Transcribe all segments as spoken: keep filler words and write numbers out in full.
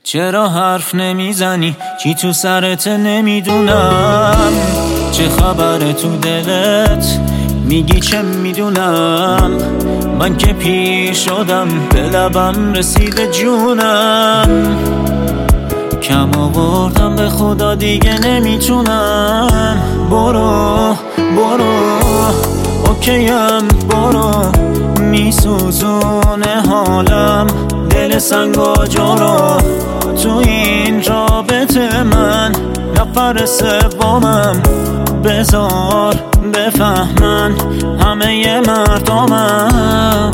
چرا حرف نمیزنی؟ چی تو سرت نمیدونم؟ چه خبره تو دلت؟ میگی چه میدونم؟ من که پیر شدم، به لبم رسیده جونم. کم آوردم به خدا دیگه نمیتونم. برو برو اوکیم، برو میسوزونه حالم، دل سنگ و جورو. تو این رابطه من نفر سومم، بذار بفهمن همه مردمم.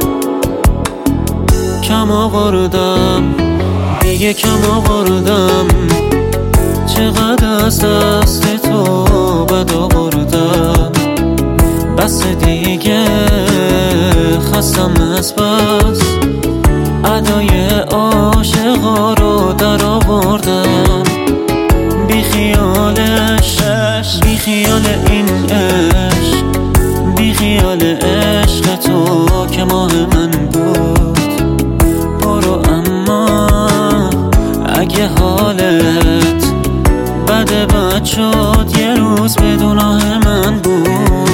کم آوردم دیگه، کم آوردم. چقدر از دست تو بد آوردم. بس دیگه خستم از بس، ادای عاشقا رو در آوردم. بی خیالش، بی خیال این عشق، بی خیال عشق تو که ماه من بود. برو اما اگه حالت بده بد شد، یه روز بدون آه من بود.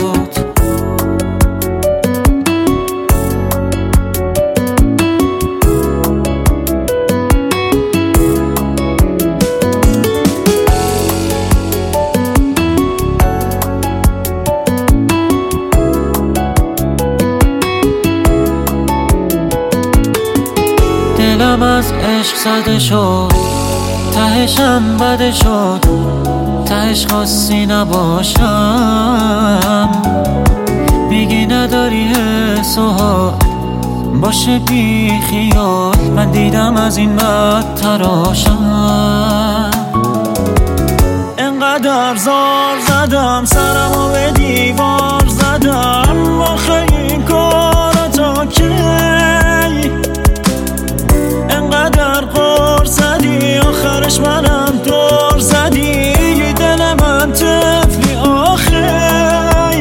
دلم از عشق زده شد، تهشم بده شد، تهش خواستی نباشم. میگی نداری حس و حال، باشه بی خیال. من دیدم از این بد تراشم. انقدر زار زدم سرمو به دیوار زدم، آخه این کارا تا کی؟ انقدر قر زدی آخرش منم دور زدی. دل من طفلی آخر،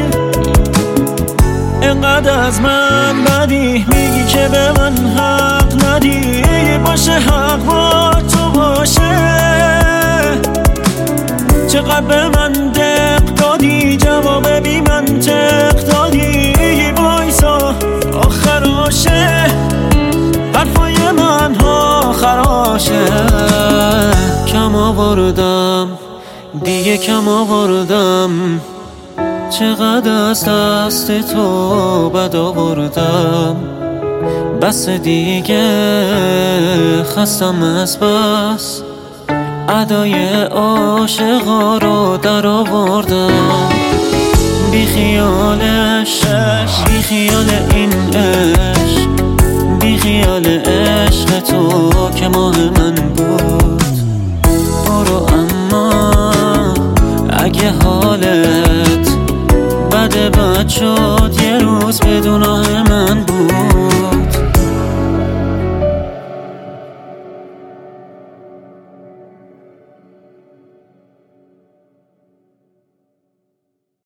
انقدر از من بدی، میگی که به من حق ندی. باشه حق با تو باشه، چقدر به من دق دادی، جواب بی منطق دادی. وایسا آخراشه، حرفای من ها خراشه. کم آوردم دیگه، کم آوردم. چقدر از دست تو بد آوردم. بس دیگه خستم از بس، ادای عاشقا رو در آوردم. بی خیالش، بی خیال این عشق، بی خیال عشق تو که ماه من بود. برو اما اگه حالت بده بد شد، یه روز بدون آه